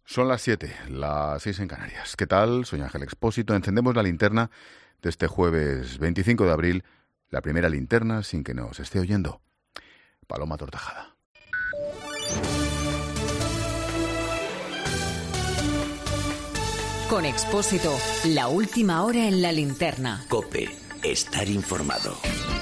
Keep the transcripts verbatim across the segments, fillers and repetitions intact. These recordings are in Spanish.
Son las siete, las seis en Canarias. ¿Qué tal? Soy Ángel Expósito. Encendemos la linterna de este jueves veinticinco de abril, la primera linterna sin que nos esté oyendo. Paloma Tortajada. Con Expósito, la última hora en la linterna. COPE, estar informado.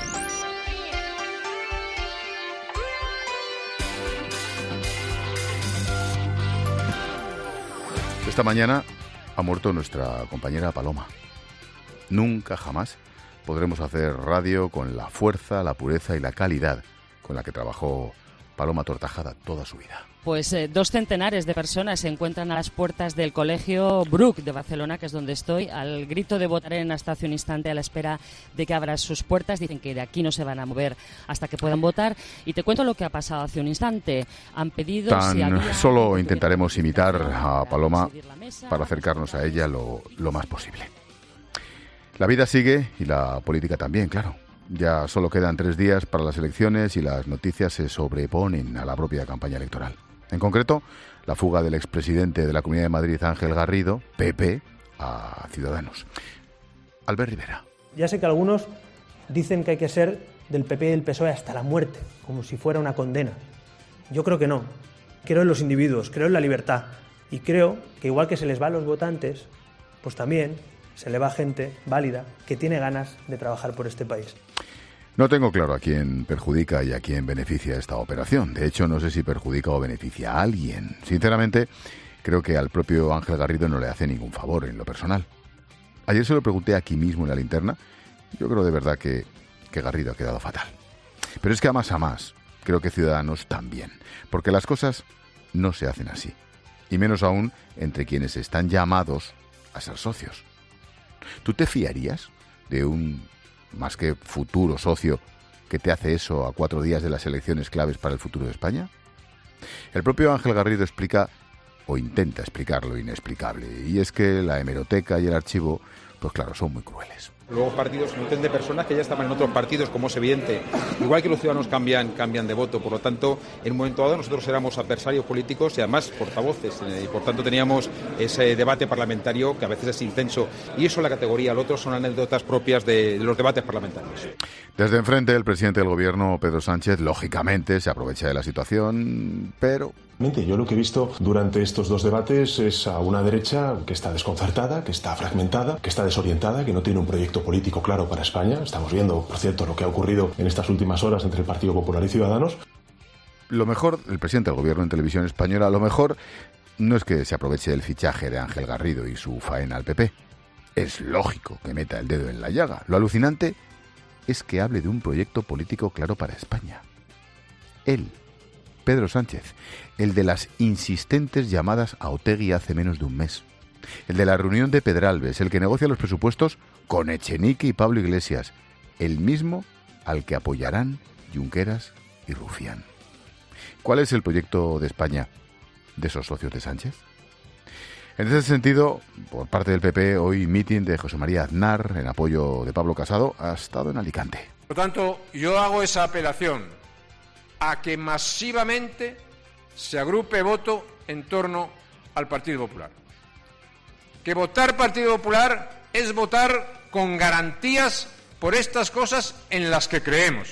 Esta mañana ha muerto nuestra compañera Paloma. Nunca jamás podremos hacer radio con la fuerza, la pureza y la calidad con la que trabajó Paloma Tortajada toda su vida. Pues eh, dos centenares de personas se encuentran a las puertas del Colegio Bruc de Barcelona, que es donde estoy, al grito de votarem hasta hace un instante a la espera de que abran sus puertas. Dicen que de aquí no se van a mover hasta que puedan votar. Y te cuento lo que ha pasado hace un instante. Han pedido... Tan si había... solo intentaremos imitar a Paloma para acercarnos a ella lo, lo más posible. La vida sigue y la política también, claro. Ya solo quedan tres días para las elecciones y las noticias se sobreponen a la propia campaña electoral. En concreto, la fuga del expresidente de la Comunidad de Madrid, Ángel Garrido, P P, a Ciudadanos. Albert Rivera. Ya sé que algunos dicen que hay que ser del P P y del P S O E hasta la muerte, como si fuera una condena. Yo creo que no. Creo en los individuos, creo en la libertad. Y creo que igual que se les va a los votantes, pues también se le va a gente válida que tiene ganas de trabajar por este país. No tengo claro a quién perjudica y a quién beneficia esta operación. De hecho, no sé si perjudica o beneficia a alguien. Sinceramente, creo que al propio Ángel Garrido no le hace ningún favor en lo personal. Ayer se lo pregunté aquí mismo en la linterna. Yo creo de verdad que, que Garrido ha quedado fatal. Pero es que a más a más, creo que Ciudadanos también. Porque las cosas no se hacen así. Y menos aún entre quienes están llamados a ser socios. ¿Tú te fiarías de un... más que futuro socio, que te hace eso a cuatro días de las elecciones claves para el futuro de España? El propio Ángel Garrido explica, o intenta explicar lo inexplicable, y es que la hemeroteca y el archivo, pues claro, son muy crueles. Luego partidos se nutren de personas que ya estaban en otros partidos, como es evidente. Igual que los ciudadanos cambian, cambian de voto, por lo tanto, en un momento dado nosotros éramos adversarios políticos y además portavoces, y por tanto teníamos ese debate parlamentario que a veces es intenso. Y eso en la categoría, lo otro son anécdotas propias de, de los debates parlamentarios. Desde enfrente, el presidente del gobierno, Pedro Sánchez, lógicamente se aprovecha de la situación, pero... Yo lo que he visto durante estos dos debates es a una derecha que está desconcertada, que está fragmentada, que está desorientada, que no tiene un proyecto político claro para España. Estamos viendo, por cierto, lo que ha ocurrido en estas últimas horas entre el Partido Popular y Ciudadanos. Lo mejor, el presidente del gobierno en televisión española, lo mejor no es que se aproveche del fichaje de Ángel Garrido y su faena al P P. Es lógico que meta el dedo en la llaga. Lo alucinante es que hable de un proyecto político claro para España. Él, Pedro Sánchez, el de las insistentes llamadas a Otegi hace menos de un mes, el de la reunión de Pedralbes, el que negocia los presupuestos con Echenique y Pablo Iglesias, el mismo al que apoyarán Junqueras y Rufián. ¿Cuál es el proyecto de España de esos socios de Sánchez? En ese sentido, por parte del P P, hoy mitin de José María Aznar en apoyo de Pablo Casado ha estado en Alicante. Por lo tanto, yo hago esa apelación a que masivamente se agrupe voto en torno al Partido Popular. Que votar Partido Popular es votar con garantías por estas cosas en las que creemos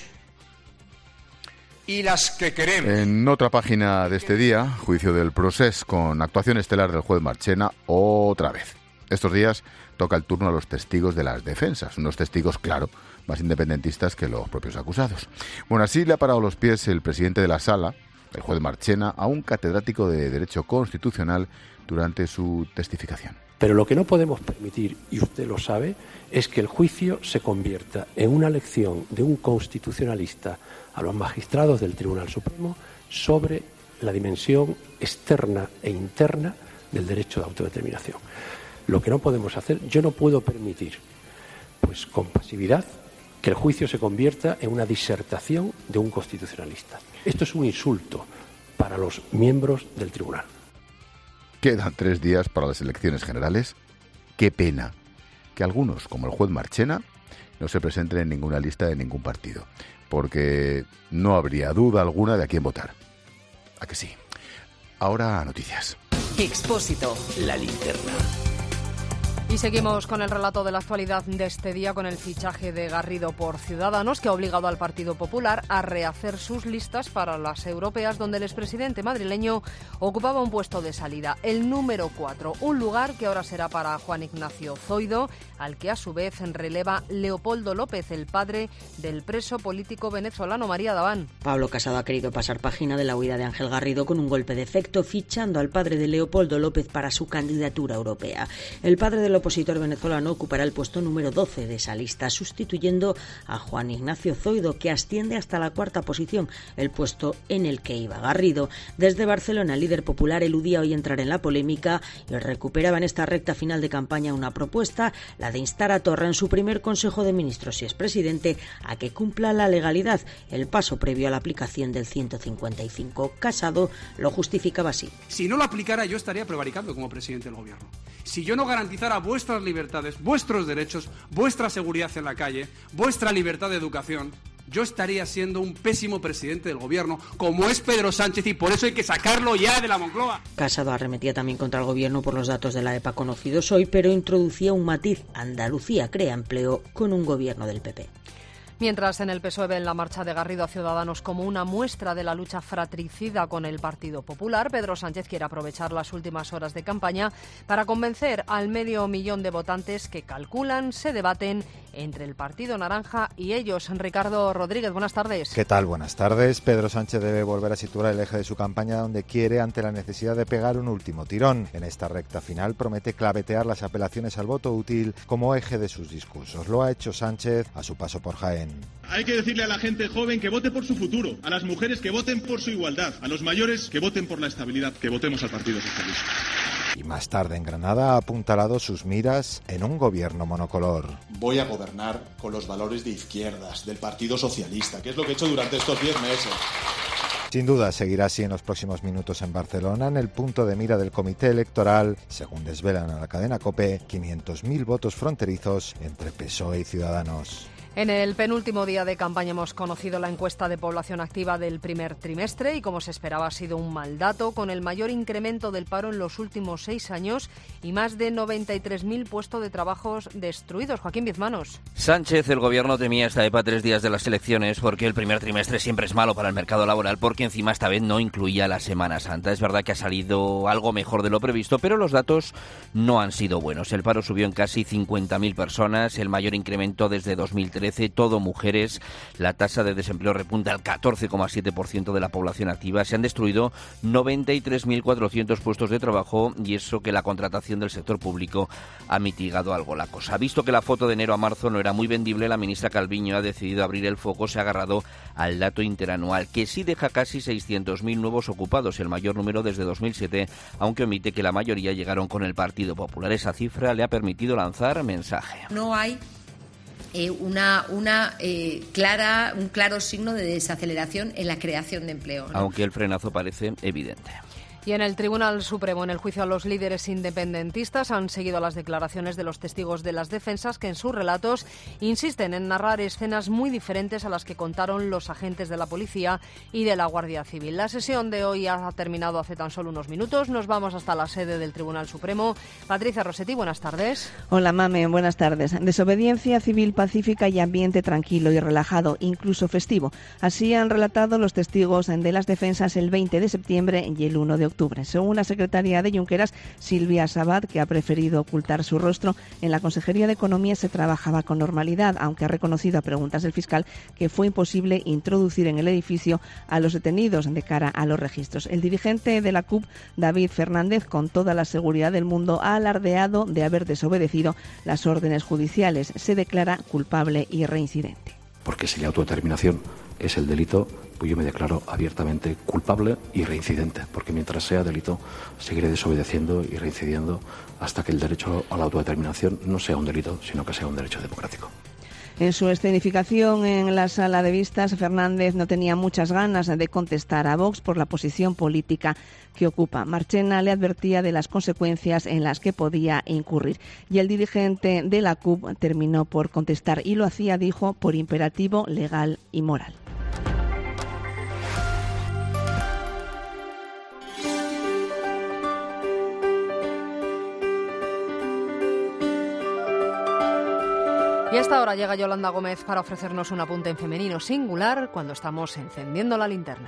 y las que queremos. En otra página de este día, juicio del Procés con actuación estelar del juez Marchena otra vez. Estos días toca el turno a los testigos de las defensas, unos testigos, claro, más independentistas que los propios acusados. Bueno, así le ha parado los pies el presidente de la sala, el juez Marchena, a un catedrático de Derecho Constitucional durante su testificación. Pero lo que no podemos permitir, y usted lo sabe, es que el juicio se convierta en una lección de un constitucionalista a los magistrados del Tribunal Supremo sobre la dimensión externa e interna del derecho de autodeterminación. Lo que no podemos hacer, yo no puedo permitir, pues con pasividad, que el juicio se convierta en una disertación de un constitucionalista. Esto es un insulto para los miembros del tribunal. Quedan tres días para las elecciones generales. Qué pena que algunos, como el juez Marchena, no se presenten en ninguna lista de ningún partido, porque no habría duda alguna de a quién votar. ¿A que sí? Ahora noticias. Expósito. La linterna. Y seguimos con el relato de la actualidad de este día, con el fichaje de Garrido por Ciudadanos, que ha obligado al Partido Popular a rehacer sus listas para las europeas, donde el expresidente madrileño ocupaba un puesto de salida, el número cuatro, un lugar que ahora será para Juan Ignacio Zoido, al que a su vez releva Leopoldo López, el padre del preso político venezolano María Daván. Pablo Casado ha querido pasar página de la huida de Ángel Garrido con un golpe de efecto, fichando al padre de Leopoldo López para su candidatura europea. El padre del opositor venezolano ocupará el puesto número doce de esa lista, sustituyendo a Juan Ignacio Zoido, que asciende hasta la cuarta posición, el puesto en el que iba Garrido. Desde Barcelona, el líder popular eludía hoy entrar en la polémica y recuperaba en esta recta final de campaña una propuesta, la de instar a Torra en su primer Consejo de Ministros, si es presidente, a que cumpla la legalidad, el paso previo a la aplicación del ciento cincuenta y cinco. Casado lo justificaba así. Si no lo aplicara, yo estaría prevaricando como presidente del gobierno. Si yo no garantizara vuestras libertades, vuestros derechos, vuestra seguridad en la calle, vuestra libertad de educación, yo estaría siendo un pésimo presidente del gobierno, como es Pedro Sánchez, y por eso hay que sacarlo ya de la Moncloa. Casado arremetía también contra el gobierno por los datos de la EPA conocidos hoy, pero introducía un matiz: Andalucía crea empleo con un gobierno del P P. Mientras en el P S O E ven la marcha de Garrido a Ciudadanos como una muestra de la lucha fratricida con el Partido Popular, Pedro Sánchez quiere aprovechar las últimas horas de campaña para convencer al medio millón de votantes que calculan se debaten entre el Partido Naranja y ellos. Ricardo Rodríguez, buenas tardes. ¿Qué tal? Buenas tardes. Pedro Sánchez debe volver a situar el eje de su campaña donde quiere, ante la necesidad de pegar un último tirón. En esta recta final promete clavetear las apelaciones al voto útil como eje de sus discursos. Lo ha hecho Sánchez a su paso por Jaén. Hay que decirle a la gente joven que vote por su futuro, a las mujeres que voten por su igualdad, a los mayores que voten por la estabilidad, que votemos al Partido Socialista. Y más tarde en Granada ha apuntalado sus miras en un gobierno monocolor. Voy a gobernar con los valores de izquierdas, del Partido Socialista, que es lo que he hecho durante estos diez meses. Sin duda seguirá así en los próximos minutos en Barcelona, en el punto de mira del comité electoral, según desvelan a la cadena COPE, quinientos mil votos fronterizos entre P S O E y Ciudadanos. En el penúltimo día de campaña hemos conocido la encuesta de población activa del primer trimestre y, como se esperaba, ha sido un mal dato, con el mayor incremento del paro en los últimos seis años y más de noventa y tres mil puestos de trabajo destruidos. Joaquín Bizmanos. Sánchez, el gobierno temía esta EPA tres días de las elecciones porque el primer trimestre siempre es malo para el mercado laboral, porque encima esta vez no incluía la Semana Santa. Es verdad que ha salido algo mejor de lo previsto, pero los datos no han sido buenos. El paro subió en casi cincuenta mil personas, el mayor incremento desde dos mil trece, todo mujeres. La tasa de desempleo repunta al catorce coma siete por ciento de la población activa. Se han destruido noventa y tres mil cuatrocientos puestos de trabajo, y eso que la contratación del sector público ha mitigado algo la cosa. Visto que la foto de enero a marzo no era muy vendible, la ministra Calviño ha decidido abrir el foco. Se ha agarrado al dato interanual, que sí deja casi seiscientos mil nuevos ocupados, el mayor número desde dos mil siete, aunque omite que la mayoría llegaron con el Partido Popular. Esa cifra le ha permitido lanzar mensaje. No hay Eh, una, una eh, clara, un claro signo de desaceleración en la creación de empleo, ¿no? Aunque el frenazo parece evidente. Y en el Tribunal Supremo, en el juicio a los líderes independentistas, han seguido las declaraciones de los testigos de las defensas, que en sus relatos insisten en narrar escenas muy diferentes a las que contaron los agentes de la policía y de la Guardia Civil. La sesión de hoy ha terminado hace tan solo unos minutos. Nos vamos hasta la sede del Tribunal Supremo. Patricia Rossetti, buenas tardes. Hola, Mame, buenas tardes. Desobediencia civil pacífica y ambiente tranquilo y relajado, incluso festivo. Así han relatado los testigos de las defensas el veinte de septiembre y el uno de octubre. Según la secretaria de Junqueras, Silvia Sabat, que ha preferido ocultar su rostro, en la Consejería de Economía se trabajaba con normalidad, aunque ha reconocido a preguntas del fiscal que fue imposible introducir en el edificio a los detenidos de cara a los registros. El dirigente de la C U P, David Fernández, con toda la seguridad del mundo, ha alardeado de haber desobedecido las órdenes judiciales. Se declara culpable y reincidente. Porque si la autodeterminación es el delito, pues yo me declaro abiertamente culpable y reincidente, porque mientras sea delito seguiré desobedeciendo y reincidiendo hasta que el derecho a la autodeterminación no sea un delito, sino que sea un derecho democrático. En su escenificación en la sala de vistas, Fernández no tenía muchas ganas de contestar a Vox por la posición política que ocupa. Marchena le advertía de las consecuencias en las que podía incurrir. Y el dirigente de la C U P terminó por contestar, y lo hacía, dijo, por imperativo legal y moral. Y hasta ahora llega Yolanda Gómez para ofrecernos un apunte en femenino singular cuando estamos encendiendo la linterna.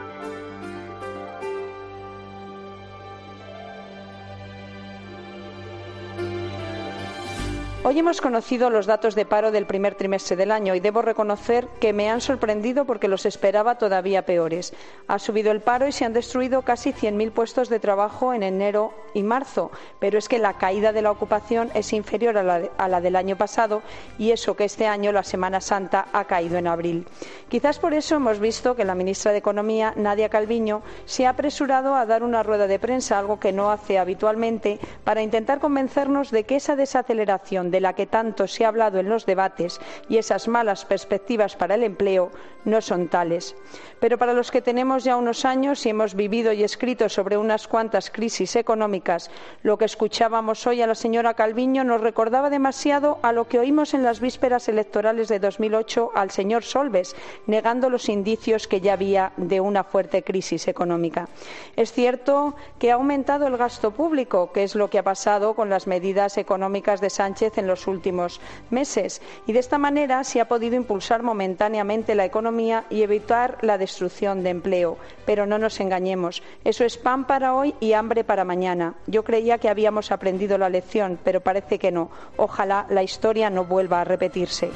Hoy hemos conocido los datos de paro del primer trimestre del año y debo reconocer que me han sorprendido porque los esperaba todavía peores. Ha subido el paro y se han destruido casi cien mil puestos de trabajo en enero y marzo, pero es que la caída de la ocupación es inferior a la, de, a la del año pasado y eso que este año la Semana Santa ha caído en abril. Quizás por eso hemos visto que la ministra de Economía, Nadia Calviño, se ha apresurado a dar una rueda de prensa, algo que no hace habitualmente, para intentar convencernos de que esa desaceleración de la que tanto se ha hablado en los debates y esas malas perspectivas para el empleo no son tales. Pero para los que tenemos ya unos años y hemos vivido y escrito sobre unas cuantas crisis económicas, lo que escuchábamos hoy a la señora Calviño nos recordaba demasiado a lo que oímos en las vísperas electorales de dos mil ocho al señor Solbes, negando los indicios que ya había de una fuerte crisis económica. Es cierto que ha aumentado el gasto público, que es lo que ha pasado con las medidas económicas de Sánchez en los últimos meses, y de esta manera se ha podido impulsar momentáneamente la economía y evitar la destrucción de empleo. Pero no nos engañemos, eso es pan para hoy y hambre para mañana. Yo creía que habíamos aprendido la lección, pero parece que no. Ojalá la historia no vuelva a repetirse.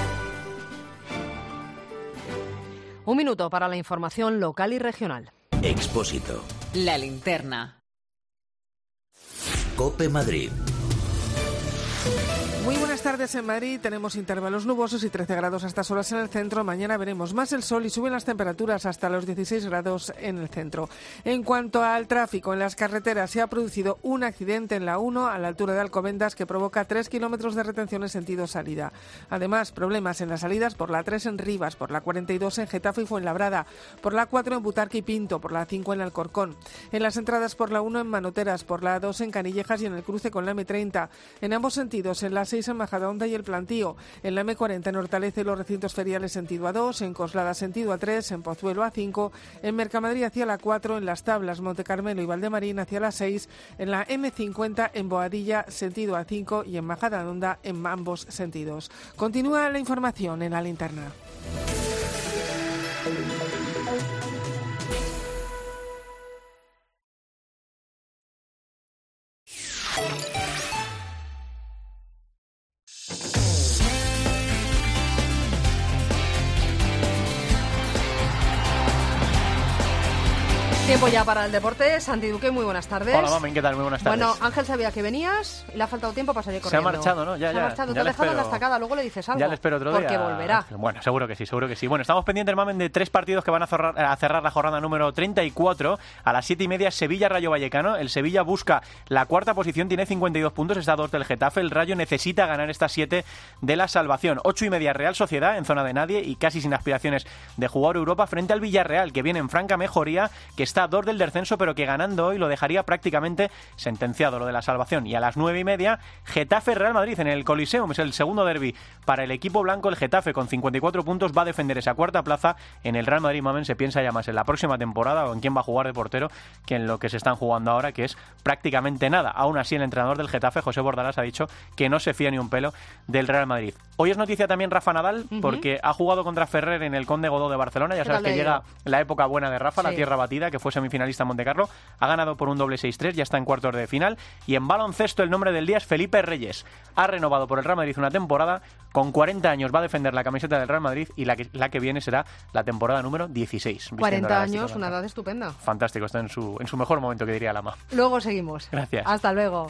Un minuto para la información local y regional. Expósito. La linterna. COPE Madrid. Muy buenas tardes en Madrid. Tenemos intervalos nubosos y trece grados a estas horas en el centro. Mañana veremos más el sol y suben las temperaturas hasta los dieciséis grados en el centro. En cuanto al tráfico en las carreteras, se ha producido un accidente en la uno a la altura de Alcobendas que provoca tres kilómetros de retención en sentido salida. Además, problemas en las salidas por la tres en Rivas, por la cuarenta y dos en Getafe y Fuenlabrada, por la cuatro en Butarque y Pinto, por la cinco en Alcorcón. En las entradas por la uno en Manoteras, por la dos en Canillejas y en el cruce con la eme treinta. En ambos sentidos, en la seis en Majadahonda y el Plantío, en la eme cuarenta en Hortaleza y los recintos feriales sentido a dos, en Coslada sentido a tres, en Pozuelo a cinco, en Mercamadrid hacia la cuatro, en Las Tablas, Monte Carmelo y Valdemarín hacia la seis, en la eme cincuenta en Boadilla sentido a cinco y en Majadahonda en ambos sentidos. Continúa la información en la linterna. Tiempo ya para el deporte. Santi Duque, muy buenas tardes. Hola, Mami, ¿qué tal? Muy buenas tardes. Bueno, Ángel sabía que venías y le ha faltado tiempo para salir corriendo. Se ha marchado, ¿no? Ya, Se ya, ha marchado, ya te ha dejado espero, en la estacada, luego le dices algo. Ya le espero otro porque día. Porque volverá. Bueno, seguro que sí, seguro que sí. Bueno, estamos pendientes, Mamen, de tres partidos que van a cerrar, a cerrar la jornada número treinta y cuatro. A las siete y media, Sevilla-Rayo Vallecano. El Sevilla busca la cuarta posición, tiene cincuenta y dos puntos, está a dos del Getafe. El Rayo necesita ganar estas siete de la salvación. Ocho y media, Real Sociedad, en zona de nadie y casi sin aspiraciones de jugar Europa, frente al Villarreal, que viene en franca mejoría, que está a dos del descenso, pero que ganando hoy lo dejaría prácticamente sentenciado lo de la salvación. Y a las nueve y media, Getafe-Real Madrid en el Coliseum. Es el segundo derbi para el equipo blanco. El Getafe con cincuenta y cuatro puntos va a defender esa cuarta plaza. En el Real Madrid, Mamen, se piensa ya más en la próxima temporada o en quién va a jugar de portero que en lo que se están jugando ahora, que es prácticamente nada. Aún así, el entrenador del Getafe, José Bordalás, ha dicho que no se fía ni un pelo del Real Madrid. Hoy es noticia también Rafa Nadal, uh-huh. porque ha jugado contra Ferrer en el Conde Godó de Barcelona. Ya sabes que llega la época buena de Rafa, sí. La tierra batida, que fue semifinalista en Montecarlo. Ha ganado por un doble seis tres, ya está en cuartos de final. Y en baloncesto el nombre del día es Felipe Reyes. Ha renovado por el Real Madrid una temporada. Con cuarenta años va a defender la camiseta del Real Madrid y la que, la que viene será la temporada número dieciséis. cuarenta años, una edad estupenda. Fantástico, está en su, en su mejor momento, que diría Lama. Luego seguimos. Gracias. Hasta luego.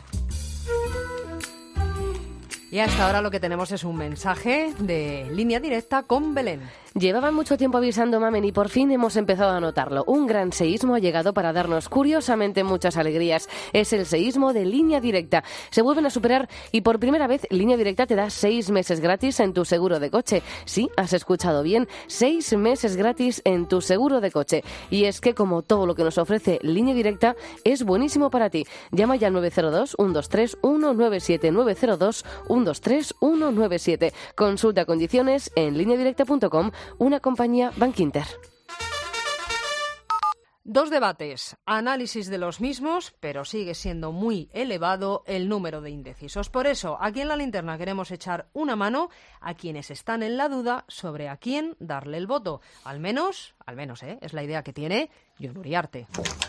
Y hasta ahora lo que tenemos es un mensaje de Línea Directa con Belén. Llevaban mucho tiempo avisando, Mamen, y por fin hemos empezado a notarlo. Un gran seísmo ha llegado para darnos curiosamente muchas alegrías. Es el seísmo de Línea Directa. Se vuelven a superar y por primera vez Línea Directa te da seis meses gratis en tu seguro de coche. Sí, has escuchado bien, seis meses gratis en tu seguro de coche. Y es que como todo lo que nos ofrece Línea Directa es buenísimo para ti. Llama ya al nueve cero dos, uno dos tres, uno nueve siete, nueve cero dos, uno dos tres, uno nueve siete. Consulta condiciones en línea directa punto com. Una compañía Bankinter. Dos debates, análisis de los mismos, pero sigue siendo muy elevado el número de indecisos. Por eso, aquí en La Linterna queremos echar una mano a quienes están en la duda sobre a quién darle el voto. Al menos, al menos, ¿eh? es la idea que tiene Jon Uriarte.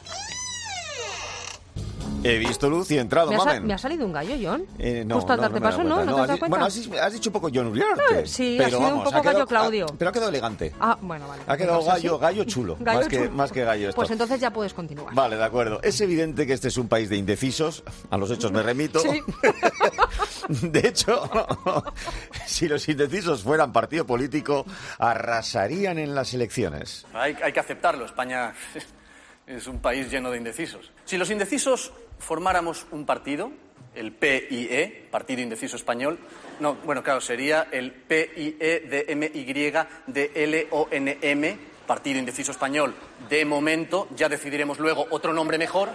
He visto luz y he entrado, ¿Me ha, mamen. ¿Me ha salido un gallo, Jon? Eh, no, Justo al no, darte no me paso, ¿no? ¿No, no te has dado has, cuenta? bueno, has, has dicho un poco Jon Uriarte. Eh, sí, pero ha sido vamos, un poco ha quedado, gallo Claudio. Ha, pero ha quedado elegante. Ah, bueno, vale. Ha quedado Pues así. gallo, gallo chulo, Gallo más, Que, chulo. más que gallo esto. Pues entonces ya puedes continuar. Vale, de acuerdo. Es evidente que este es un país de indecisos. A los hechos me remito. Sí. De hecho, si los indecisos fueran partido político, arrasarían en las elecciones. Hay, hay que aceptarlo. España es un país lleno de indecisos. Si los indecisos formáramos un partido, el P I E, Partido Indeciso Español, no, bueno, claro, sería el P I E D M Y D L O N M, Partido Indeciso Español. De momento, ya decidiremos luego otro nombre mejor.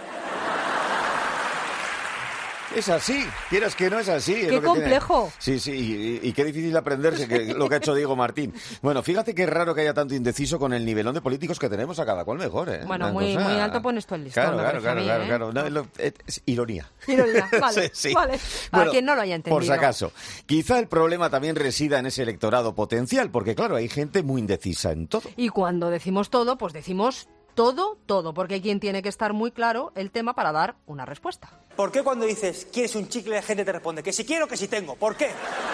Es así, quieras que no es así. Es ¡Qué lo que complejo! Tiene. Sí, sí, y, y qué difícil aprenderse que, lo que ha hecho Diego Martín. Bueno, fíjate qué raro que haya tanto indeciso con el nivelón de políticos que tenemos a cada cual mejor, ¿eh? Bueno, Una muy, cosa... muy alto pones tú el listón. Claro, me claro, claro, parece claro, a mí, claro. ¿eh? No, lo- es, es ironía. Ironía, vale, Sí, sí. vale. Para Bueno, quien no lo haya entendido. Por si acaso. Quizá el problema también resida en ese electorado potencial, porque claro, hay gente muy indecisa en todo. Y cuando decimos todo, pues decimos todo, todo, porque hay quien tiene que estar muy claro el tema para dar una respuesta. ¿Por qué cuando dices ¿quieres un chicle? La gente te responde que si quiero, que si tengo? ¿Por qué?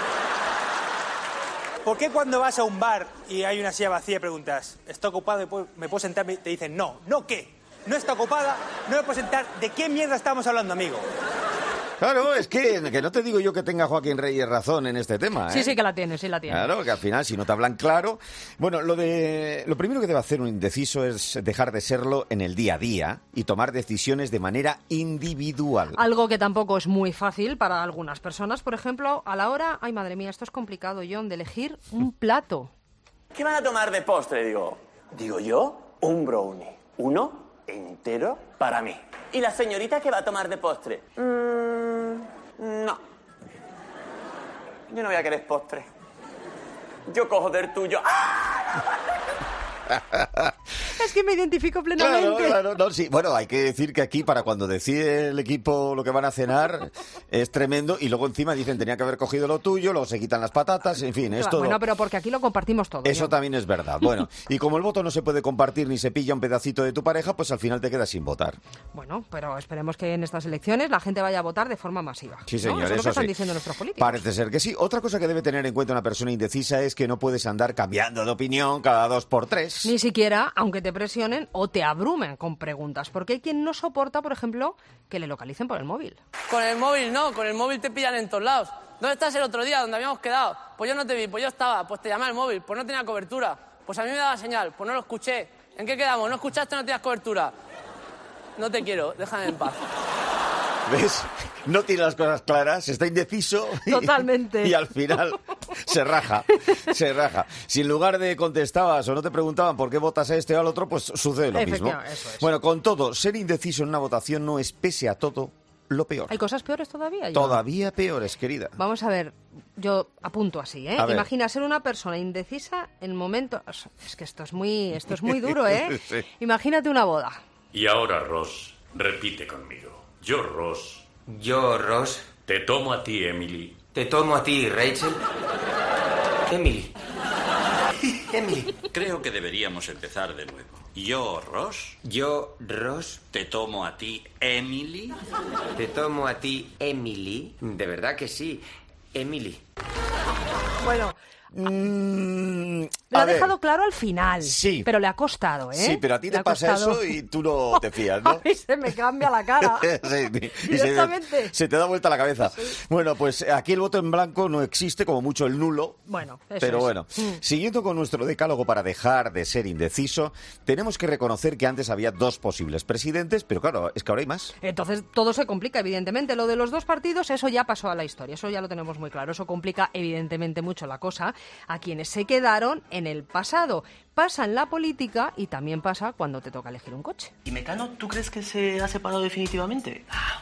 ¿Por qué cuando vas a un bar y hay una silla vacía preguntas ¿está ocupado? ¿Me puedo, me puedo sentar? Te dicen no, ¿no qué? No está ocupada, no me puedo sentar. ¿De qué mierda estamos hablando, amigo? Claro, es que, que no te digo yo que tenga Joaquín Reyes razón en este tema, ¿eh? Sí, sí que la tiene, sí la tiene. Claro, que al final, si no te hablan claro... Bueno, lo de lo primero que debe hacer un indeciso es dejar de serlo en el día a día y tomar decisiones de manera individual. Algo que tampoco es muy fácil para algunas personas. Por ejemplo, a la hora... Ay, madre mía, esto es complicado, Jon, de elegir un plato. ¿Qué van a tomar de postre? Digo, digo yo, un brownie. Uno entero para mí. ¿Y la señorita qué va a tomar de postre? Mm, no. Yo no voy a querer postre. Yo cojo del tuyo. ¡Ah! Es que me identifico plenamente. Claro, claro, no, sí. Bueno, hay que decir que aquí para cuando decide el equipo lo que van a cenar es tremendo y luego encima dicen tenía que haber cogido lo tuyo, luego se quitan las patatas, en fin, es todo. Bueno, pero porque aquí lo compartimos todo. Eso Jon. también es verdad. Bueno, y como el voto no se puede compartir ni se pilla un pedacito de tu pareja, pues al final te quedas sin votar. Bueno, pero esperemos que en estas elecciones la gente vaya a votar de forma masiva. Sí, ¿no? señor, Eso es lo eso que están sí. diciendo nuestros políticos. Parece ser que sí. Otra cosa que debe tener en cuenta una persona indecisa es que no puedes andar cambiando de opinión cada dos por tres. Ni siquiera, aunque te presionen o te abrumen con preguntas. Porque hay quien no soporta, por ejemplo, que le localicen por el móvil. Con el móvil no, con el móvil te pillan en todos lados. ¿Dónde estás el otro día? ¿Dónde habíamos quedado? Pues yo no te vi, pues yo estaba, pues te llamé al móvil, pues no tenía cobertura. Pues a mí me daba señal, pues no lo escuché. ¿En qué quedamos? ¿No escuchaste? No tenías cobertura. No te quiero, déjame en paz. ¿Ves? No tiene las cosas claras, está indeciso. Y, Totalmente. Y al final se raja, se raja. Si en lugar de contestabas o no te preguntaban por qué votas a este o al otro, pues sucede lo mismo. Efectivamente, eso es. Bueno, con todo, ser indeciso en una votación no es, pese a todo, lo peor. ¿Hay cosas peores todavía? Jon? Todavía peores, querida. Vamos a ver, yo apunto así, ¿eh? A ver. Imagina ser una persona indecisa en momentos... Es que esto es muy, esto es muy duro, ¿eh? Sí. Imagínate una boda. Y ahora, Ross, repite conmigo. Yo, Ross. Yo, Ross. Te tomo a ti, Emily. Te tomo a ti, Rachel. Emily. Emily. Creo que deberíamos empezar de nuevo. Yo, Ross. Yo, Ross. Te tomo a ti, Emily. Te tomo a ti, Emily. De verdad que sí. Emily. Bueno... Mm, Lo a ha ver. dejado claro al final. Sí. Pero le ha costado, ¿eh? Sí, pero a ti Le te ha pasa costado. eso y tú no te fías, ¿no? A mí se me cambia la cara. Sí, y se, Directamente. se te da vuelta la cabeza. Bueno, pues aquí el voto en blanco no existe, como mucho el nulo. Bueno, eso Pero es. bueno, Mm. siguiendo con nuestro decálogo para dejar de ser indeciso, tenemos que reconocer que antes había dos posibles presidentes, pero claro, es que ahora hay más. Entonces todo se complica, evidentemente. Lo de los dos partidos, eso ya pasó a la historia, eso ya lo tenemos muy claro. Eso complica, evidentemente, mucho la cosa a quienes se quedaron en el pasado. Pasa en la política y también pasa cuando te toca elegir un coche. ¿Y Mecano, tú crees que se ha separado definitivamente? Ah,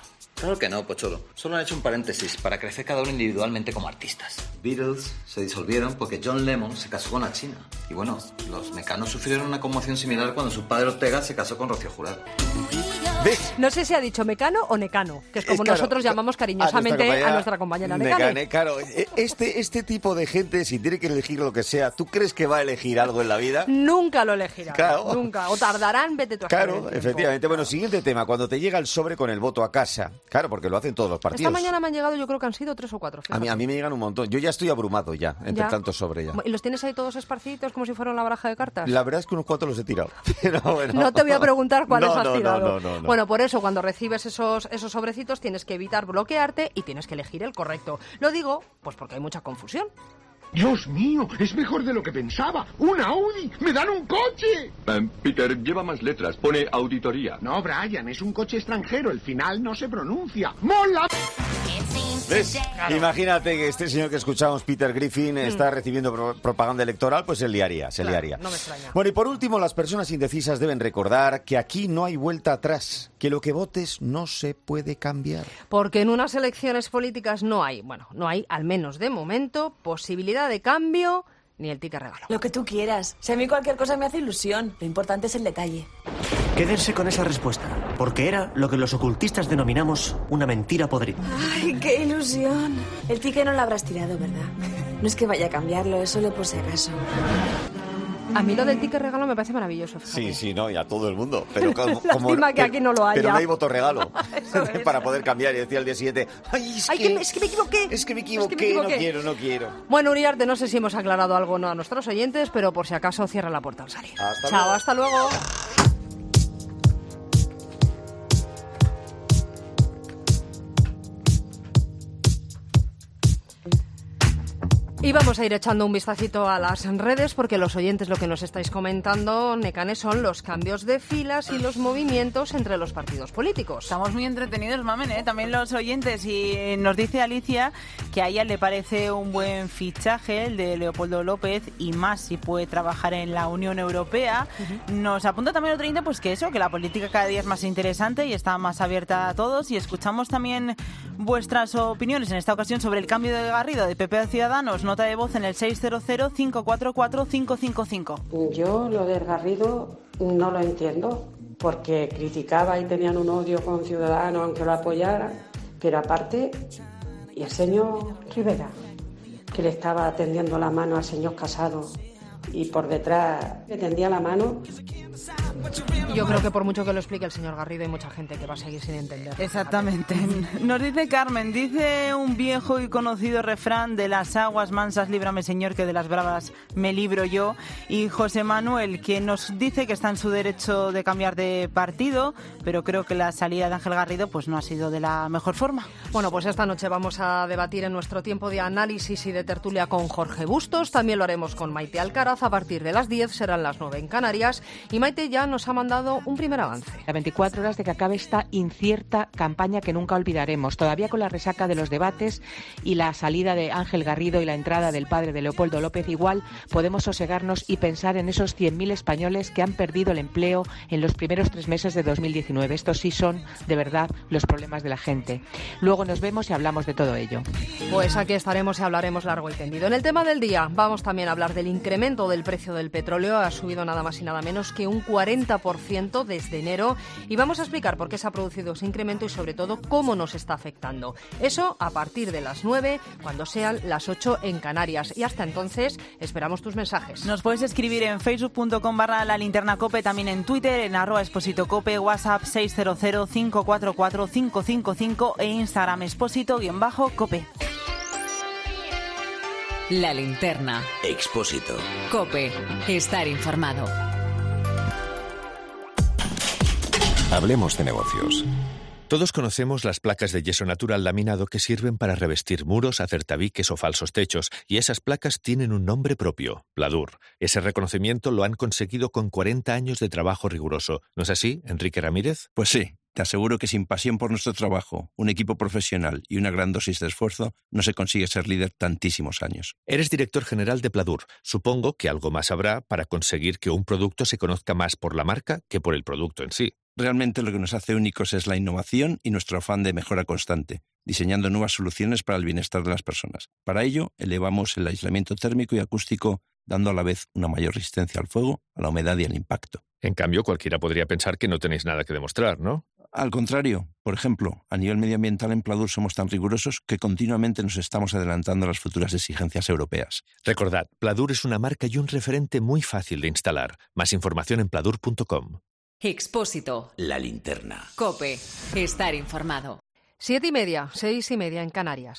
Claro que no, Pocholo. Solo han hecho un paréntesis para crecer cada uno individualmente como artistas. Beatles se disolvieron porque John Lennon se casó con la China. Y bueno, los Mecanos sufrieron una conmoción similar cuando su padre Ortega se casó con Rocío Jurado. ¿Ves? No sé si ha dicho Mecano o Necano, que es como es, claro, nosotros llamamos cariñosamente a nuestra compañera, a nuestra compañera Necane. Claro, este, este tipo de gente, si tiene que elegir lo que sea, ¿tú crees que va a elegir algo en la vida? Nunca lo elegirá. Claro. Nunca. O tardarán, vete tú a saber. Claro, efectivamente. Bueno, siguiente tema. Cuando te llega el sobre con el voto a casa. Claro, porque lo hacen todos los partidos. Esta mañana me han llegado, yo creo que han sido tres o cuatro. A mí, a mí me llegan un montón. Yo ya estoy abrumado ya, entre ya. tanto sobre ya. ¿Y los tienes ahí todos esparcidos como si fueran la baraja de cartas? La verdad es que unos cuantos los he tirado. Pero bueno. No te voy a preguntar cuáles no, has no, tirado. No, no, no, no. Bueno, por eso cuando recibes esos, esos sobrecitos tienes que evitar bloquearte y tienes que elegir el correcto. Lo digo pues porque hay mucha confusión. Dios mío, es mejor de lo que pensaba. ¡Un Audi! ¡Me dan un coche! Um, Peter, lleva más letras. Pone auditoría. No, Brian, es un coche extranjero. El final no se pronuncia. ¡Mola! ¿Ves? Claro. Imagínate que este señor que escuchamos, Peter Griffin, mm. está recibiendo pro propaganda electoral, pues se liaría, se claro, liaría. No me extraña. Bueno, y por último, las personas indecisas deben recordar que aquí no hay vuelta atrás, que lo que votes no se puede cambiar. Porque en unas elecciones políticas no hay, bueno, no hay, al menos de momento, posibilidad de cambio ni el ticket regalo. Lo que tú quieras. Si a mí cualquier cosa me hace ilusión, lo importante es el detalle. Quédense con esa respuesta, porque era lo que los ocultistas denominamos una mentira podrida. ¡Ay, qué ilusión! El ticket no lo habrás tirado, ¿verdad? No es que vaya a cambiarlo, es solo por si acaso. A mí lo del ticket regalo me parece maravilloso. Fíjate. Sí, sí, no, y a todo el mundo. Pero como, Lástima que, que aquí no lo haya. Pero no hay voto regalo para poder cambiar y decir al día siguiente, ¡ay, es, Ay que, que, es que me equivoqué! Es que me equivoqué, es que me equivoqué. no quiero, no quiero. Bueno, Uriarte, no sé si hemos aclarado algo o no a nuestros oyentes, pero por si acaso cierra la puerta al salir. Hasta Chao, luego. hasta luego. Y vamos a ir echando un vistacito a las redes porque los oyentes lo que nos estáis comentando, Necane, son los cambios de filas y los movimientos entre los partidos políticos. Estamos muy entretenidos, Mamen, ¿eh? También los oyentes. Y nos dice Alicia que a ella le parece un buen fichaje el de Leopoldo López y más si puede trabajar en la Unión Europea. Uh-huh. Nos apunta también otro oyente pues que eso, que la política cada día es más interesante y está más abierta a todos. Y escuchamos también vuestras opiniones en esta ocasión sobre el cambio de Garrido de P P a Ciudadanos. Nota de voz en el seis cero cero, cinco cuatro cuatro, cinco cinco cinco. Yo lo del Garrido no lo entiendo, porque criticaba y tenían un odio con Ciudadanos aunque lo apoyaran, pero aparte, y el señor Rivera, que le estaba tendiendo la mano al señor Casado y por detrás le tendía la mano. Yo creo que por mucho que lo explique el señor Garrido hay mucha gente que va a seguir sin entender. Exactamente. Nos dice Carmen, dice un viejo y conocido refrán: de las aguas mansas líbrame Señor, que de las bravas me libro yo. Y José Manuel, que nos dice que está en su derecho de cambiar de partido, pero creo que la salida de Ángel Garrido pues no ha sido de la mejor forma. Bueno, pues esta noche vamos a debatir en nuestro tiempo de análisis y de tertulia con Jorge Bustos. También lo haremos con Maite Alcaraz a partir de las diez, serán las nueve en Canarias. Y Maite ya nos ha mandado un primer avance. A veinticuatro horas de que acabe esta incierta campaña que nunca olvidaremos, todavía con la resaca de los debates y la salida de Ángel Garrido y la entrada del padre de Leopoldo López, igual podemos sosegarnos y pensar en esos cien mil españoles que han perdido el empleo en los primeros tres meses de dos mil diecinueve. Estos sí son, de verdad, los problemas de la gente. Luego nos vemos y hablamos de todo ello. Pues aquí estaremos y hablaremos largo y tendido. En el tema del día vamos también a hablar del incremento del precio del petróleo. Ha subido nada más y nada menos que un cuarenta por ciento desde enero y vamos a explicar por qué se ha producido ese incremento y sobre todo cómo nos está afectando. Eso a partir de las nueve, cuando sean las ocho en Canarias. Y hasta entonces esperamos tus mensajes. Nos puedes escribir en facebook punto com barra la linterna cope, también en Twitter, en arroba expósito cope, WhatsApp seis cero cero, cinco cuatro cuatro, cinco cinco cinco e Instagram expósito-cope. La linterna. Expósito. Cope. Estar informado. Hablemos de negocios. Todos conocemos las placas de yeso natural laminado que sirven para revestir muros, hacer tabiques o falsos techos, y esas placas tienen un nombre propio, Pladur. Ese reconocimiento lo han conseguido con cuarenta años de trabajo riguroso. ¿No es así, Enrique Ramírez? Pues sí. Te aseguro que sin pasión por nuestro trabajo, un equipo profesional y una gran dosis de esfuerzo, no se consigue ser líder tantísimos años. Eres director general de Pladur. Supongo que algo más habrá para conseguir que un producto se conozca más por la marca que por el producto en sí. Realmente lo que nos hace únicos es la innovación y nuestro afán de mejora constante, diseñando nuevas soluciones para el bienestar de las personas. Para ello, elevamos el aislamiento térmico y acústico, dando a la vez una mayor resistencia al fuego, a la humedad y al impacto. En cambio, cualquiera podría pensar que no tenéis nada que demostrar, ¿no? Al contrario, por ejemplo, a nivel medioambiental en Pladur somos tan rigurosos que continuamente nos estamos adelantando a las futuras exigencias europeas. Recordad, Pladur es una marca y un referente muy fácil de instalar. Más información en pladur punto com. Expósito. La linterna. COPE. Estar informado. Siete y media, seis y media en Canarias.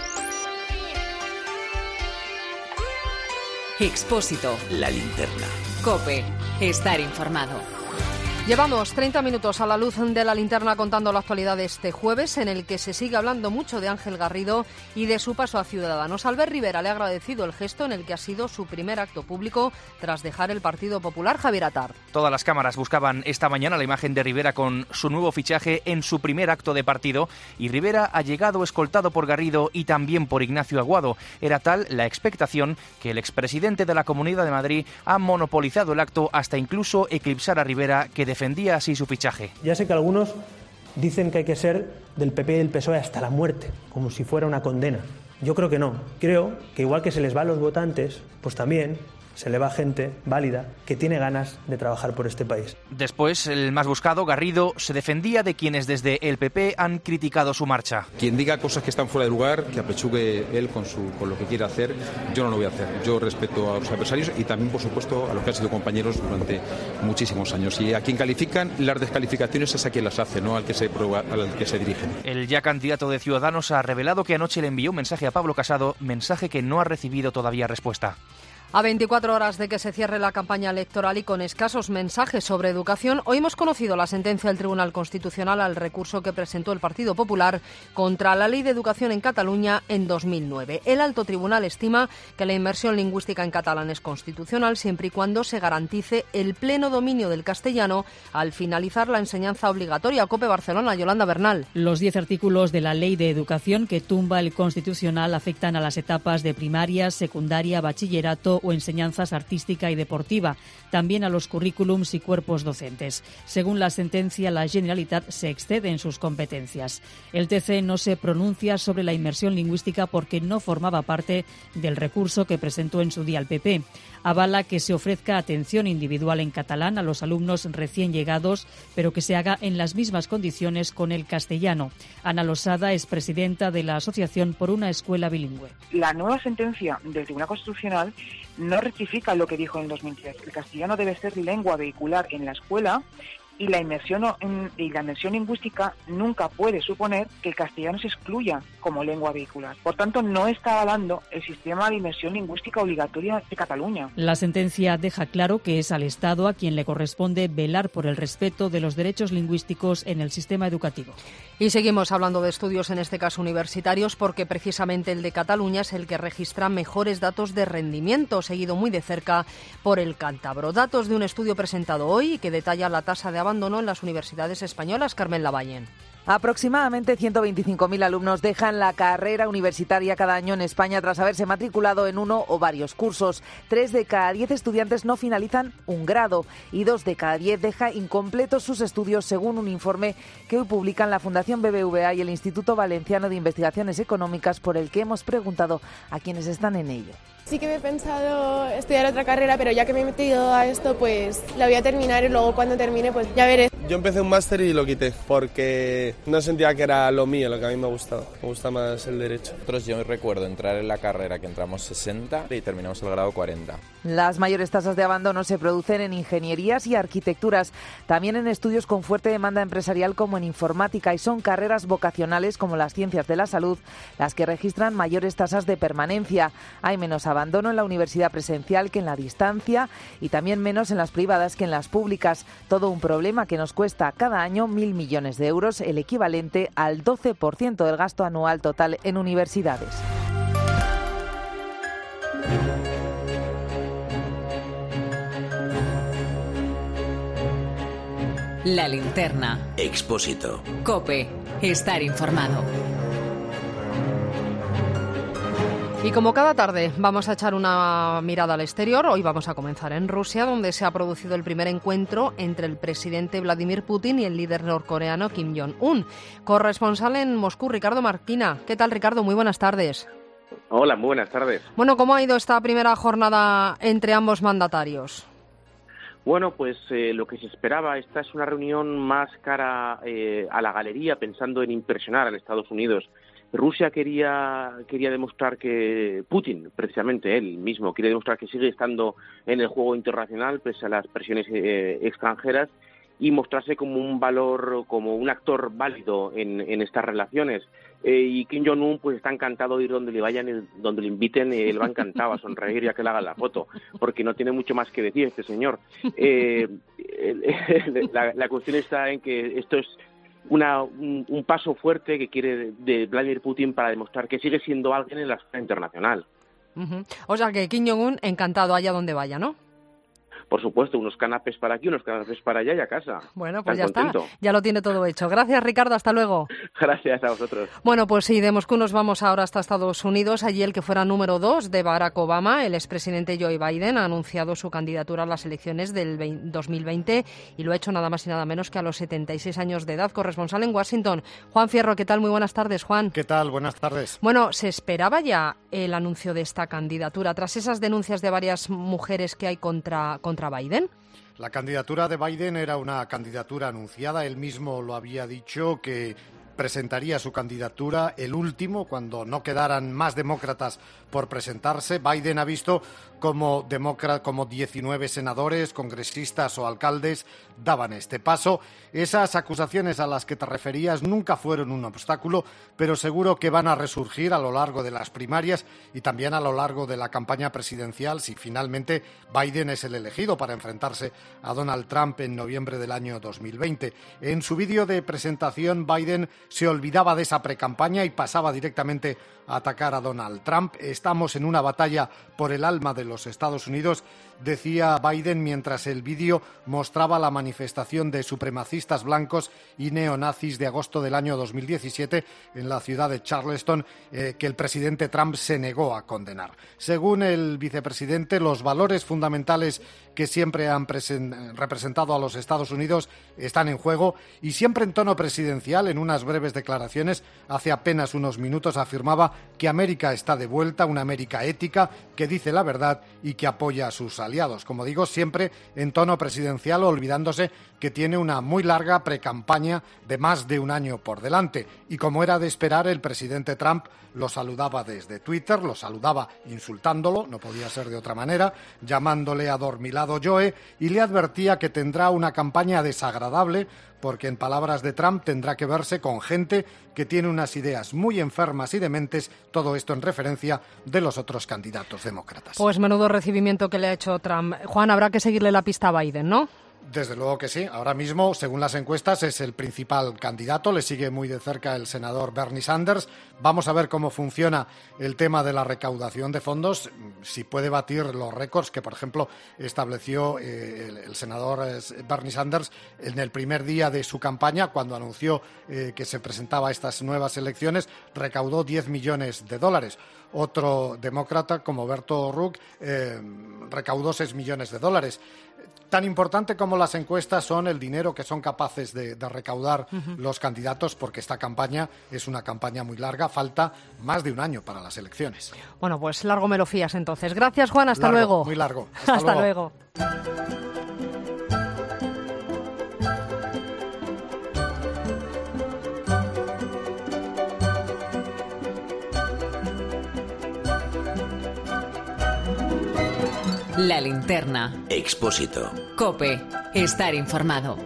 Expósito. La linterna. COPE. Estar informado. Llevamos treinta minutos a la luz de la linterna contando la actualidad de este jueves, en el que se sigue hablando mucho de Ángel Garrido y de su paso a Ciudadanos. Albert Rivera le ha agradecido el gesto en el que ha sido su primer acto público tras dejar el Partido Popular. Javier Atard. Todas las cámaras buscaban esta mañana la imagen de Rivera con su nuevo fichaje en su primer acto de partido, y Rivera ha llegado escoltado por Garrido y también por Ignacio Aguado. Era tal la expectación que el expresidente de la Comunidad de Madrid ha monopolizado el acto hasta incluso eclipsar a Rivera, que defendía así su fichaje. Ya sé que algunos dicen que hay que ser del P P y del P S O E hasta la muerte, como si fuera una condena. Yo creo que no. Creo que igual que se les va a los votantes, pues también se le va gente válida que tiene ganas de trabajar por este país. Después, el más buscado, Garrido, se defendía de quienes desde el P P han criticado su marcha. Quien diga cosas que están fuera de lugar, que apechugue él con, su, con lo que quiere hacer, yo no lo voy a hacer. Yo respeto a los adversarios y también, por supuesto, a los que han sido compañeros durante muchísimos años. Y a quien califican, las descalificaciones es a quien las hace, no al que se, al que se dirigen. El ya candidato de Ciudadanos ha revelado que anoche le envió un mensaje a Pablo Casado, mensaje que no ha recibido todavía respuesta. A veinticuatro horas de que se cierre la campaña electoral y con escasos mensajes sobre educación, hoy hemos conocido la sentencia del Tribunal Constitucional al recurso que presentó el Partido Popular contra la Ley de Educación en Cataluña en dos mil nueve. El alto tribunal estima que la inmersión lingüística en catalán es constitucional siempre y cuando se garantice el pleno dominio del castellano al finalizar la enseñanza obligatoria. COPE Barcelona, Yolanda Bernal. Los diez artículos de la Ley de Educación que tumba el Constitucional afectan a las etapas de primaria, secundaria, bachillerato o enseñanzas artística y deportiva, también a los currículums y cuerpos docentes. Según la sentencia, la Generalitat se excede en sus competencias. El T C no se pronuncia sobre la inmersión lingüística porque no formaba parte del recurso que presentó en su día el P P. Avala que se ofrezca atención individual en catalán a los alumnos recién llegados, pero que se haga en las mismas condiciones con el castellano. Ana Losada es presidenta de la Asociación por una Escuela Bilingüe. La nueva sentencia del Tribunal Constitucional no rectifica lo que dijo en dos mil tres. El castellano debe ser lengua vehicular en la escuela y la inmersión y la inmersión lingüística nunca puede suponer que el castellano se excluya como lengua vehicular. Por tanto, no está avalando el sistema de inmersión lingüística obligatoria de Cataluña. La sentencia deja claro que es al Estado a quien le corresponde velar por el respeto de los derechos lingüísticos en el sistema educativo. Y seguimos hablando de estudios, en este caso universitarios, porque precisamente el de Cataluña es el que registra mejores datos de rendimiento, seguido muy de cerca por el cántabro. Datos de un estudio presentado hoy que detalla la tasa de abandono en las universidades españolas. Carmen Lavallen. Aproximadamente ciento veinticinco mil alumnos dejan la carrera universitaria cada año en España tras haberse matriculado en uno o varios cursos. Tres de cada diez estudiantes no finalizan un grado y dos de cada diez deja incompletos sus estudios, según un informe que hoy publican la Fundación B B V A y el Instituto Valenciano de Investigaciones Económicas, por el que hemos preguntado a quienes están en ello. Sí que me he pensado estudiar otra carrera, pero ya que me he metido a esto, pues la voy a terminar y luego cuando termine, pues ya veré. Yo empecé un máster y lo quité porque no sentía que era lo mío, lo que a mí me gustaba. Me gusta más el derecho. Nosotros, yo recuerdo entrar en la carrera que entramos sesenta y terminamos el grado cuarenta. Las mayores tasas de abandono se producen en ingenierías y arquitecturas, también en estudios con fuerte demanda empresarial como en informática, y son carreras vocacionales como las ciencias de la salud las que registran mayores tasas de permanencia. Hay menos abandono en la universidad presencial que en la distancia y también menos en las privadas que en las públicas. Todo un problema que nos cuesta cada año mil millones de euros, el equivalente al doce por ciento del gasto anual total en universidades. La Linterna. Expósito. COPE. Estar informado. Y como cada tarde vamos a echar una mirada al exterior, hoy vamos a comenzar en Rusia, donde se ha producido el primer encuentro entre el presidente Vladimir Putin y el líder norcoreano Kim Jong-un. Corresponsal en Moscú, Ricardo Marquina. ¿Qué tal, Ricardo? Muy buenas tardes. Hola, muy buenas tardes. Bueno, ¿cómo ha ido esta primera jornada entre ambos mandatarios? Bueno, pues eh, lo que se esperaba, esta es una reunión más cara eh, a la galería, pensando en impresionar a Estados Unidos. Rusia quería quería demostrar que Putin, precisamente él mismo, quiere demostrar que sigue estando en el juego internacional pese a las presiones eh, extranjeras y mostrarse como un valor, como un actor válido en, en estas relaciones. Eh, y Kim Jong-un pues está encantado de ir donde le vayan, donde le inviten, eh, él va encantado a sonreír y a que le hagan la foto, porque no tiene mucho más que decir este señor. Eh, la, la cuestión está en que esto es Una, un, un paso fuerte que quiere de Vladimir Putin para demostrar que sigue siendo alguien en la escena internacional. Uh-huh. O sea que Kim Jong-un encantado allá donde vaya, ¿no? Por supuesto, unos canapés para aquí, unos canapés para allá y a casa. Bueno, pues Tan ya contento. está, ya lo tiene todo hecho. Gracias, Ricardo, hasta luego. Gracias a vosotros. Bueno, pues sí, de Moscú nos vamos ahora hasta Estados Unidos. Allí el que fuera número dos de Barack Obama, el expresidente Joe Biden, ha anunciado su candidatura a las elecciones del dos mil veinte y lo ha hecho nada más y nada menos que a los setenta y seis años de edad. Corresponsal en Washington, Juan Fierro, ¿qué tal? Muy buenas tardes, Juan. ¿Qué tal? Buenas tardes. Bueno, ¿se esperaba ya el anuncio de esta candidatura tras esas denuncias de varias mujeres que hay contra, contra Biden? La candidatura de Biden era una candidatura anunciada. Él mismo lo había dicho que presentaría su candidatura el último, cuando no quedaran más demócratas por presentarse. Biden ha visto como demócrata, como diecinueve senadores, congresistas o alcaldes daban este paso. Esas acusaciones a las que te referías nunca fueron un obstáculo, pero seguro que van a resurgir a lo largo de las primarias y también a lo largo de la campaña presidencial si finalmente Biden es el elegido para enfrentarse a Donald Trump en noviembre del año dos mil veinte. En su vídeo de presentación, Biden se olvidaba de esa precampaña y pasaba directamente a atacar a Donald Trump. Estamos en una batalla por el alma de los Estados Unidos, decía Biden mientras el vídeo mostraba la manifestación de supremacistas blancos y neonazis de agosto del año dos mil diecisiete en la ciudad de Charleston, eh, que el presidente Trump se negó a condenar. Según el vicepresidente, los valores fundamentales que siempre han representado a los Estados Unidos están en juego y siempre en tono presidencial, en unas breves declaraciones, hace apenas unos minutos afirmaba que América está de vuelta, una América ética que dice la verdad y que apoya a sus aliados. Como digo, siempre en tono presidencial, olvidándose que tiene una muy larga precampaña de más de un año por delante. Y como era de esperar, el presidente Trump lo saludaba desde Twitter, lo saludaba insultándolo, no podía ser de otra manera, llamándole adormilado Joe, y le advertía que tendrá una campaña desagradable porque, en palabras de Trump, tendrá que verse con gente que tiene unas ideas muy enfermas y dementes, todo esto en referencia de los otros candidatos demócratas. Pues menudo recibimiento que le ha hecho Trump. Juan, habrá que seguirle la pista a Biden, ¿no? Desde luego que sí. Ahora mismo, según las encuestas, es el principal candidato. Le sigue muy de cerca el senador Bernie Sanders. Vamos a ver cómo funciona el tema de la recaudación de fondos, si puede batir los récords que, por ejemplo, estableció eh, el, el senador eh, Bernie Sanders en el primer día de su campaña, cuando anunció eh, que se presentaba a estas nuevas elecciones. Recaudó diez millones de dólares. Otro demócrata, como Beto O'Rourke, eh, recaudó seis millones de dólares. Tan importante como las encuestas son el dinero que son capaces de, de recaudar uh-huh. los candidatos, porque esta campaña es una campaña muy larga, falta más de un año para las elecciones. Bueno, pues largo me lo fías entonces. Gracias, Juan, hasta largo, luego. Muy largo. Hasta, hasta luego. luego. La Linterna. Expósito. COPE. Estar informado.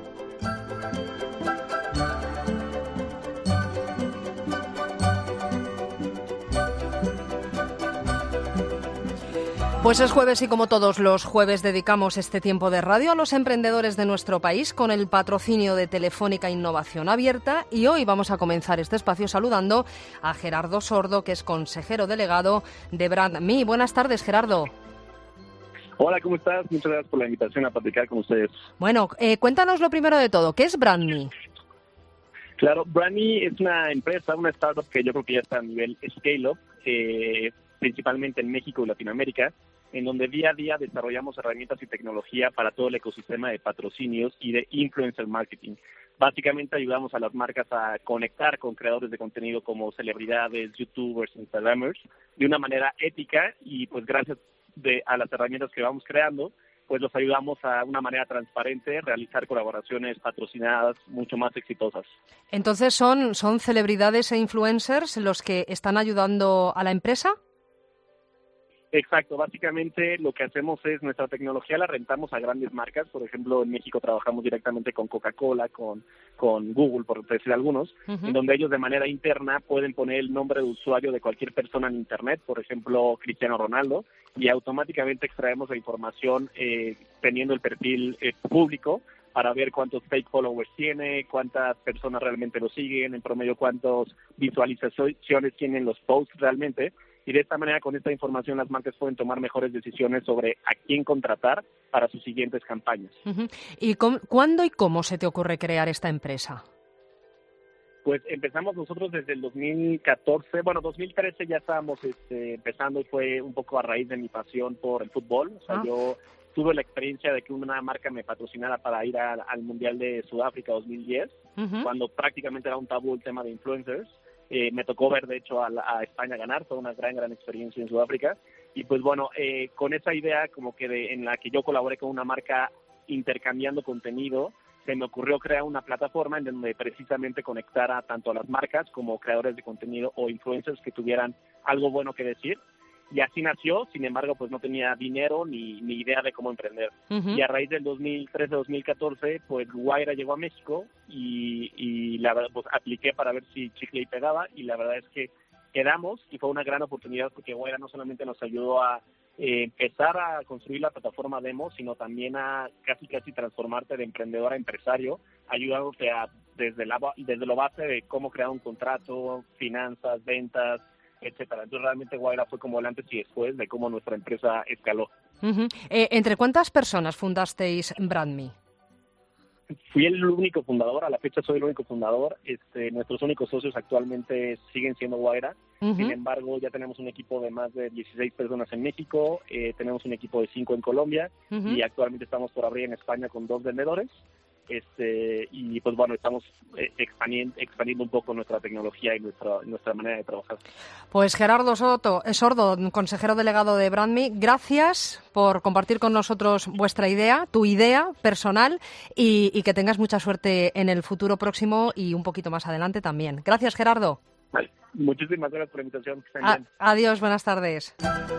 Pues es jueves y como todos los jueves dedicamos este tiempo de radio a los emprendedores de nuestro país con el patrocinio de Telefónica Innovación Abierta, y hoy vamos a comenzar este espacio saludando a Gerardo Sordo, que es consejero delegado de BrandMe. Buenas tardes, Gerardo. Hola, ¿cómo estás? Muchas gracias por la invitación a platicar con ustedes. Bueno, eh, cuéntanos lo primero de todo, ¿qué es BrandMe? Claro, BrandMe es una empresa, una startup que yo creo que ya está a nivel scale-up, eh, principalmente en México y Latinoamérica, en donde día a día desarrollamos herramientas y tecnología para todo el ecosistema de patrocinios y de influencer marketing. Básicamente ayudamos a las marcas a conectar con creadores de contenido como celebridades, youtubers, instagramers, de una manera ética y pues gracias de, a las herramientas que vamos creando, pues los ayudamos a una manera transparente realizar colaboraciones patrocinadas mucho más exitosas. Entonces, ¿son, son celebridades e influencers los que están ayudando a la empresa? Exacto, básicamente lo que hacemos es nuestra tecnología la rentamos a grandes marcas, por ejemplo en México trabajamos directamente con Coca-Cola, con, con Google, por decir algunos, uh-huh. en donde ellos de manera interna pueden poner el nombre de usuario de cualquier persona en internet, por ejemplo Cristiano Ronaldo, y automáticamente extraemos la información eh, teniendo el perfil eh, público para ver cuántos fake followers tiene, cuántas personas realmente lo siguen, en promedio cuántas visualizaciones tienen los posts realmente. Y de esta manera, con esta información, las marcas pueden tomar mejores decisiones sobre a quién contratar para sus siguientes campañas. Uh-huh. ¿Y cómo, cuándo y cómo se te ocurre crear esta empresa? Pues empezamos nosotros desde el dos mil catorce, bueno, dos mil trece ya estábamos este, empezando y fue un poco a raíz de mi pasión por el fútbol. O sea, ah. yo tuve la experiencia de que una marca me patrocinara para ir a, al Mundial de Sudáfrica dos mil diez, uh-huh. cuando prácticamente era un tabú el tema de influencers. Eh, me tocó ver, de hecho, a, a España ganar, fue una gran, gran experiencia en Sudáfrica. Y pues bueno, eh, con esa idea como que de, en la que yo colaboré con una marca intercambiando contenido, se me ocurrió crear una plataforma en donde precisamente conectara tanto a las marcas como creadores de contenido o influencers que tuvieran algo bueno que decir. Y así nació, sin embargo, pues no tenía dinero ni, ni idea de cómo emprender. Uh-huh. Y a raíz del dos mil trece dos mil catorce, pues Wayra llegó a México y, y la verdad, pues apliqué para ver si chicle y pegaba y la verdad es que quedamos y fue una gran oportunidad porque Wayra no solamente nos ayudó a eh, empezar a construir la plataforma demo, sino también a casi casi transformarte de emprendedor a empresario, ayudándote a desde, la, desde lo base de cómo crear un contrato, finanzas, ventas, etcétera. Entonces realmente Wayra fue como el antes y después de cómo nuestra empresa escaló. Uh-huh. Eh, ¿Entre cuántas personas fundasteis BrandMe? Fui el único fundador, a la fecha soy el único fundador. Este, nuestros únicos socios actualmente siguen siendo Wayra. Uh-huh. Sin embargo, ya tenemos un equipo de más de dieciséis personas en México, eh, tenemos un equipo de cinco en Colombia uh-huh. y actualmente estamos por abrir en España con dos vendedores. Este, y pues bueno, estamos expandiendo, expandiendo un poco nuestra tecnología y nuestra nuestra manera de trabajar. Pues Gerardo Soto, Sordo, consejero delegado de BrandMe, gracias por compartir con nosotros vuestra idea, tu idea personal y, y que tengas mucha suerte en el futuro próximo y un poquito más adelante también. Gracias, Gerardo. Vale. Muchísimas gracias por la invitación. A- adiós, buenas tardes.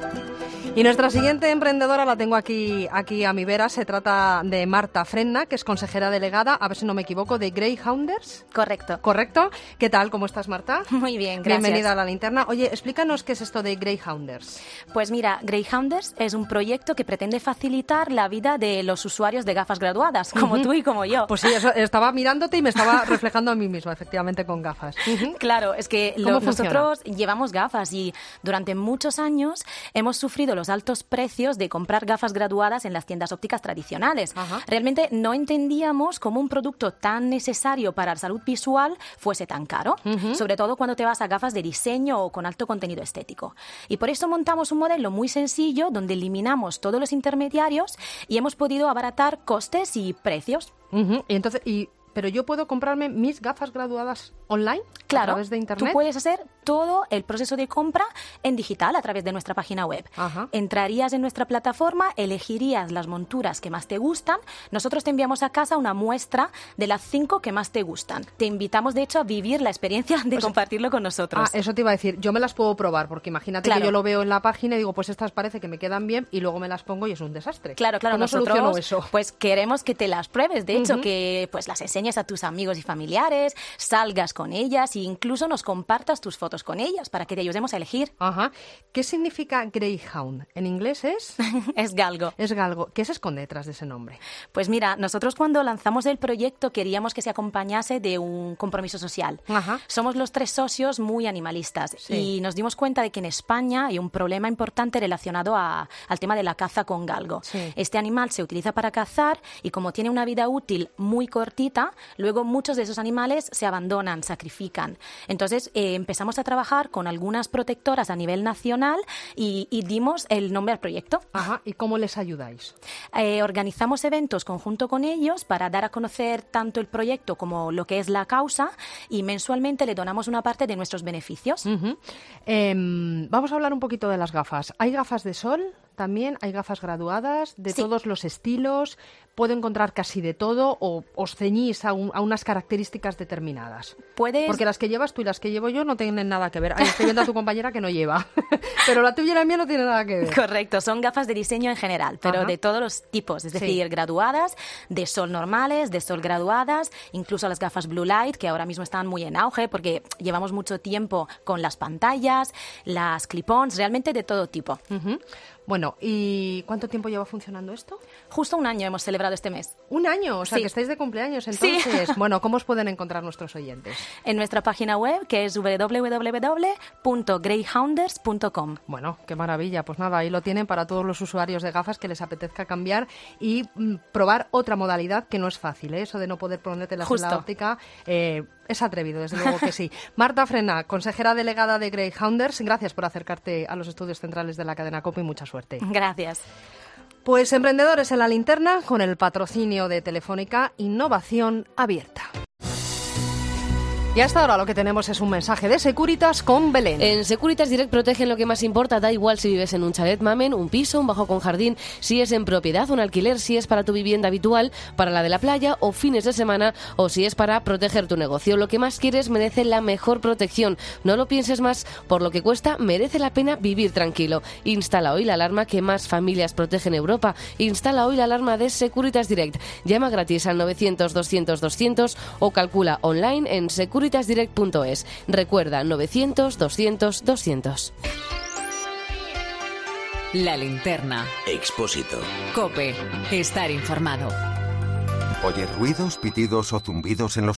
Y nuestra siguiente emprendedora la tengo aquí, aquí a mi vera. Se trata de Marta Frenna, que es consejera delegada, a ver si no me equivoco, de Greyhounders. Correcto. ¿Correcto? ¿Qué tal? ¿Cómo estás, Marta? Muy bien, gracias. Bienvenida a La Linterna. Oye, explícanos qué es esto de Greyhounders. Pues mira, Greyhounders es un proyecto que pretende facilitar la vida de los usuarios de gafas graduadas, como uh-huh. tú y como yo. Pues sí, eso, estaba mirándote y me estaba reflejando a mí misma, efectivamente, con gafas. Uh-huh. Claro, es que lo, nosotros llevamos gafas y durante muchos años hemos sufrido los altos precios de comprar gafas graduadas en las tiendas ópticas tradicionales. Ajá. Realmente no entendíamos cómo un producto tan necesario para la salud visual fuese tan caro, uh-huh. sobre todo cuando te vas a gafas de diseño o con alto contenido estético. Y por eso montamos un modelo muy sencillo donde eliminamos todos los intermediarios y hemos podido abaratar costes y precios. Uh-huh. Y entonces, y ¿pero yo puedo comprarme mis gafas graduadas online? Claro, a través de internet. Tú puedes hacer todo el proceso de compra en digital a través de nuestra página web. Ajá. Entrarías en nuestra plataforma, elegirías las monturas que más te gustan. Nosotros te enviamos a casa una muestra de las cinco que más te gustan. Te invitamos, de hecho, a vivir la experiencia de pues, compartirlo con nosotros. Ah, eso te iba a decir. Yo me las puedo probar, porque imagínate claro. que yo lo veo en la página y digo, pues estas parece que me quedan bien y luego me las pongo y es un desastre. Claro, claro. ¿Cómo nosotros, soluciono eso? Pues queremos que te las pruebes. De hecho, uh-huh. que pues las enseñes a tus amigos y familiares, salgas con con ellas e incluso nos compartas tus fotos con ellas para que te ayudemos a elegir. Ajá. ¿Qué significa Greyhound? ¿En inglés es? Es galgo. Es galgo. ¿Qué se esconde detrás de ese nombre? Pues mira, nosotros cuando lanzamos el proyecto queríamos que se acompañase de un compromiso social. Ajá. Somos los tres socios muy animalistas sí. y nos dimos cuenta de que en España hay un problema importante relacionado a, al tema de la caza con galgo. Sí. Este animal se utiliza para cazar y como tiene una vida útil muy cortita, luego muchos de esos animales se abandonan, sacrifican. Entonces eh, empezamos a trabajar con algunas protectoras a nivel nacional y, y dimos el nombre al proyecto. Ajá. ¿Y cómo les ayudáis? Eh, organizamos eventos conjunto con ellos para dar a conocer tanto el proyecto como lo que es la causa y mensualmente le donamos una parte de nuestros beneficios. Uh-huh. eh, vamos a hablar un poquito de las gafas. ¿Hay gafas de sol? También hay gafas graduadas de sí. todos los estilos. ¿Puedo encontrar casi de todo o os ceñís a, un, a unas características determinadas? Puedes... Porque las que llevas tú y las que llevo yo no tienen nada que ver. Ahí estoy viendo a tu compañera que no lleva. Pero la tuya y la mía no tienen nada que ver. Correcto, son gafas de diseño en general, pero Ajá. de todos los tipos. Es decir, sí. graduadas, de sol normales, de sol graduadas, incluso las gafas Blue Light, que ahora mismo están muy en auge porque llevamos mucho tiempo con las pantallas, las clip-ons, realmente de todo tipo. Uh-huh. Bueno, ¿y cuánto tiempo lleva funcionando esto? Justo un año hemos celebrado este mes. ¿Un año? O sea, sí. que estáis de cumpleaños entonces. Sí. Bueno, ¿cómo os pueden encontrar nuestros oyentes? En nuestra página web, que es doble u doble u doble u punto greyhounders punto com. Bueno, qué maravilla. Pues nada, ahí lo tienen para todos los usuarios de gafas que les apetezca cambiar y mm, probar otra modalidad que no es fácil, ¿eh? Eso de no poder ponértelas Justo. en la óptica... Eh, Es atrevido, desde luego que sí. Marta Frena, consejera delegada de Greyhounders, gracias por acercarte a los estudios centrales de la cadena COPE y mucha suerte. Gracias. Pues Emprendedores en la Linterna, con el patrocinio de Telefónica, innovación abierta. Y hasta ahora lo que tenemos es un mensaje de Securitas con Belén. En Securitas Direct protegen lo que más importa, da igual si vives en un chalet Mamen, un piso, un bajo con jardín, si es en propiedad, un alquiler, si es para tu vivienda habitual, para la de la playa o fines de semana o si es para proteger tu negocio. Lo que más quieres merece la mejor protección. No lo pienses más, por lo que cuesta merece la pena vivir tranquilo. Instala hoy la alarma que más familias protege en Europa. Instala hoy la alarma de Securitas Direct. Llama gratis al novecientos doscientos doscientos o calcula online en securitas direct punto es. Recuerda, novecientos doscientos doscientos. La Linterna. Expósito. COPE. Estar informado. ¿Oyes ruidos, pitidos o zumbidos en los